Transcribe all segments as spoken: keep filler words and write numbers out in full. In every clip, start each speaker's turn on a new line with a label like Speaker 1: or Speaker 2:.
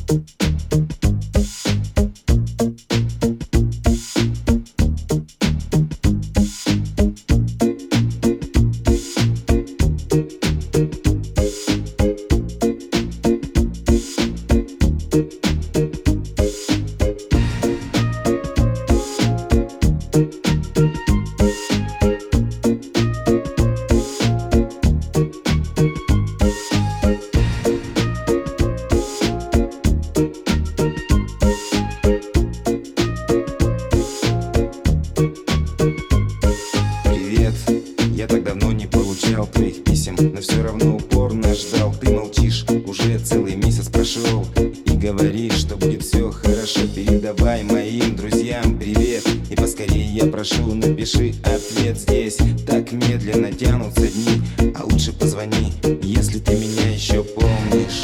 Speaker 1: Твоих писем, но все равно упорно ждал. Ты молчишь, уже целый месяц прошел, и говоришь, что будет все хорошо. Передавай моим друзьям привет, и поскорее я прошу, напиши ответ. Здесь так медленно тянутся дни, а лучше позвони, если ты меня еще помнишь.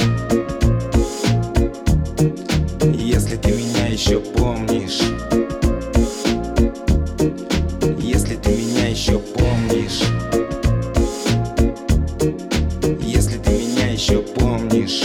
Speaker 1: Если ты меня еще помнишь. Если ты меня еще помнишь. Если ты меня еще помнишь.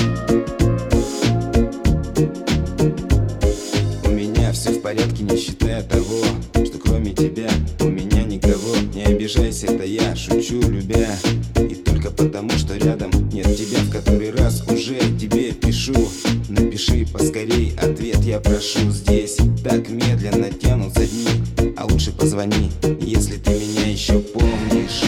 Speaker 1: У меня все в порядке, не считая того, что кроме тебя у меня никого. Не обижайся, это я шучу, любя, и только потому, что рядом нет тебя. В который раз уже тебе пишу, напиши поскорей ответ, я прошу. Здесь так медленно тянутся дни, а лучше позвони, если ты меня еще помнишь.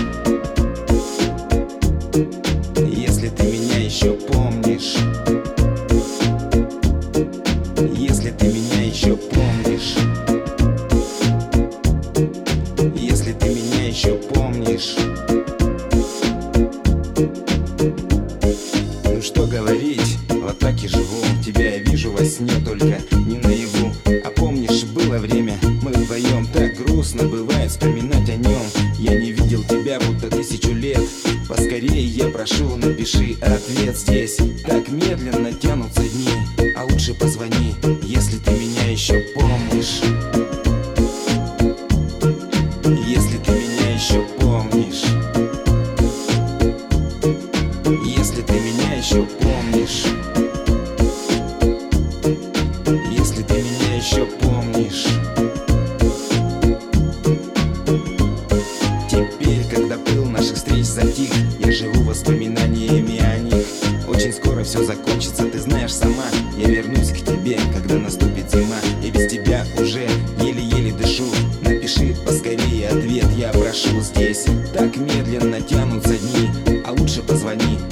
Speaker 1: Если ты меня еще помнишь. Если ты меня еще помнишь. Если ты меня еще помнишь. Ну что говорить, вот так и живу. Тебя я вижу во сне, только не наяву. А помнишь, было время, мы вдвоем, так грустно бывает вспоминать о нем. Я не видел тебя будто тысячу лет. Поскорее я прошу, напиши ответ. Здесь так медленно тянутся дни, а лучше позвони, если ты меня еще помнишь. Если ты меня еще помнишь. Если ты меня еще помнишь. Если ты меня еще помнишь. Теперь, когда пыл наших встреч затих, я живу воспоминаниями о них. Очень скоро все закончится, ты знаешь сама. Я вернусь к тебе, когда наступит зима. И без тебя уже еле-еле дышу. Напиши поскорее ответ, я прошу. Здесь так медленно тянутся дни, а лучше позвони,